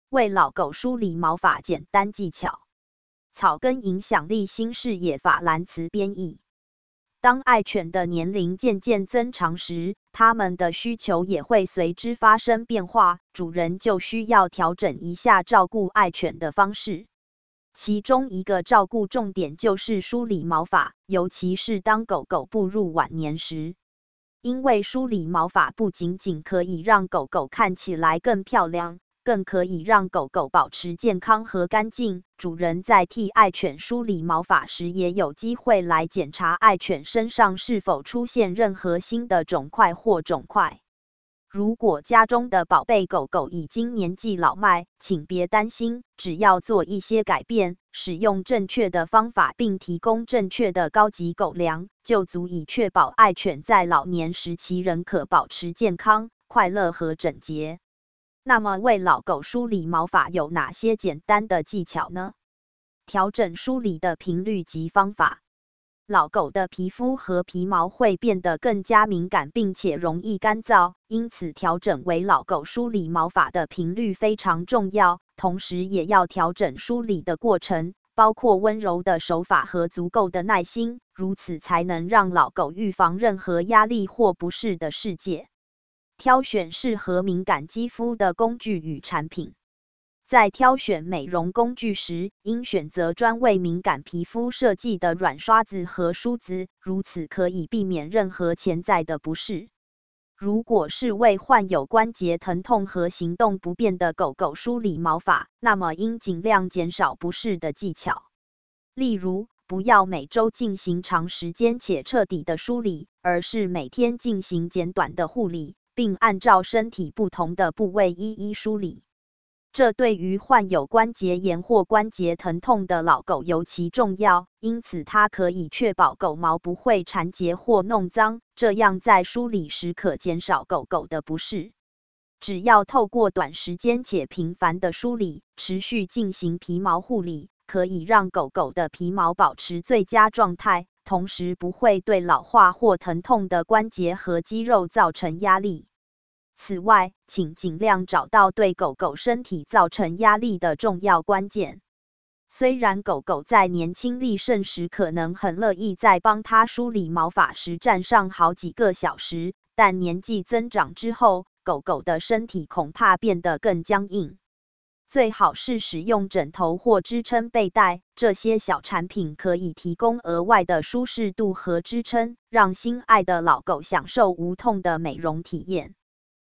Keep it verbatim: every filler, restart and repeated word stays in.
为老狗梳理毛发简单技巧。草根影响力新视野法兰茨编译。当爱犬的年龄渐渐增长时，它们的需求也会随之发生变化，主人就需要调整一下照顾爱犬的方式。其中一个照顾重点就是梳理毛发，尤其是当狗狗步入晚年时。因为梳理毛发不仅仅可以让狗狗看起来更漂亮，更可以让狗狗保持健康和干净。主人在替爱犬梳理毛发时，也有机会来检查爱犬身上是否出现任何新的肿块或肿块。如果家中的宝贝狗狗已经年纪老迈，请别担心，只要做一些改变，使用正确的方法，并提供正确的高级狗粮，就足以确保爱犬在老年时期仍可保持健康、快乐和整洁。那么，为老狗梳理毛发有哪些简单的技巧呢？调整梳理的频率及方法。老狗的皮肤和皮毛会变得更加敏感，并且容易干燥，因此调整为老狗梳理毛发的频率非常重要，同时也要调整梳理的过程，包括温柔的手法和足够的耐心，如此才能让老狗预防任何压力或不适的世界。挑选适合敏感肌肤的工具与产品。在挑选美容工具时，应选择专为敏感皮肤设计的软刷子和梳子，如此可以避免任何潜在的不适。如果是为患有关节疼痛和行动不便的狗狗梳理毛发，那么应尽量减少不适的技巧。例如，不要每周进行长时间且彻底的梳理，而是每天进行简短的护理，并按照身体不同的部位一一梳理。这对于患有关节炎或关节疼痛的老狗尤其重要，因此它可以确保狗毛不会缠结或弄脏，这样在梳理时可减少狗狗的不适。只要透过短时间且频繁的梳理，持续进行皮毛护理，可以让狗狗的皮毛保持最佳状态，同时不会对老化或疼痛的关节和肌肉造成压力。此外，请尽量找到对狗狗身体造成压力的重要关键。虽然狗狗在年轻力盛时可能很乐意在帮它梳理毛发时站上好几个小时，但年纪增长之后，狗狗的身体恐怕变得更僵硬。最好是使用枕头或支撑背带，这些小产品可以提供额外的舒适度和支撑，让心爱的老狗享受无痛的美容体验。